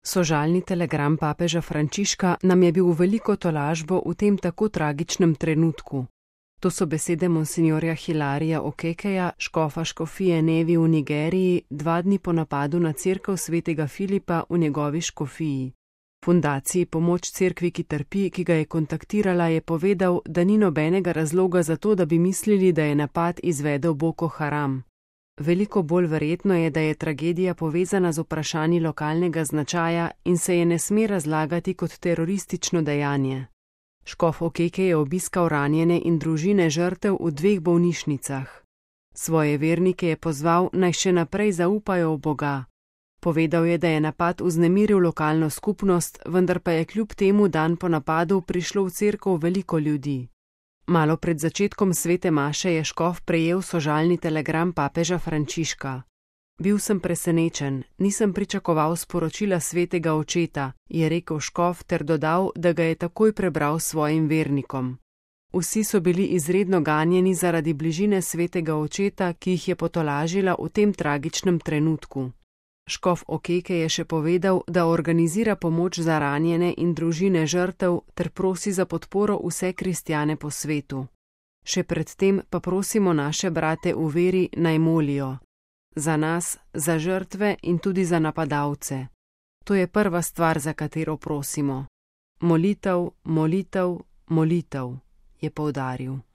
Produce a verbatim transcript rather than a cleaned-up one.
Sožalni telegram papeža Frančiška nam je bil v veliko tolažbo v tem tako tragičnem trenutku. To so besede monsinjorja Hilarija Okekeja, škofa škofije Nevi v Nigeriji, dva dni po napadu na cerkev svetega Filipa v njegovi škofiji. Fundaciji Pomoč cerkvi, ki trpi, ki ga je kontaktirala, je povedal, da ni nobenega razloga za to, da bi mislili, da je napad izvedel Boko Haram. Veliko bolj verjetno je, da je tragedija povezana z vprašanji lokalnega značaja in se je ne sme razlagati kot teroristično dejanje. Škof Okeke je obiskal ranjene in družine žrtev v dveh bolnišnicah. Svoje vernike je pozval, naj še naprej zaupajo v Boga. Povedal je, da je napad vznemiril lokalno skupnost, vendar pa je kljub temu dan po napadu prišlo v cerkev veliko ljudi. Malo pred začetkom svete maše je škof prejel sožalni telegram papeža Frančiška. Bil sem presenečen, nisem pričakoval sporočila svetega očeta, je rekel škof ter dodal, da ga je takoj prebral svojim vernikom. Vsi so bili izredno ganjeni zaradi bližine svetega očeta, ki jih je potolažila v tem tragičnem trenutku. Škof Okeke je še povedal, da organizira pomoč za ranjene in družine žrtev ter prosi za podporo vse kristjane po svetu. Še predtem pa prosimo naše brate v veri, naj molijo. Za nas, za žrtve in tudi za napadalce. To je prva stvar, za katero prosimo. Molitev, molitev, molitev, je poudaril.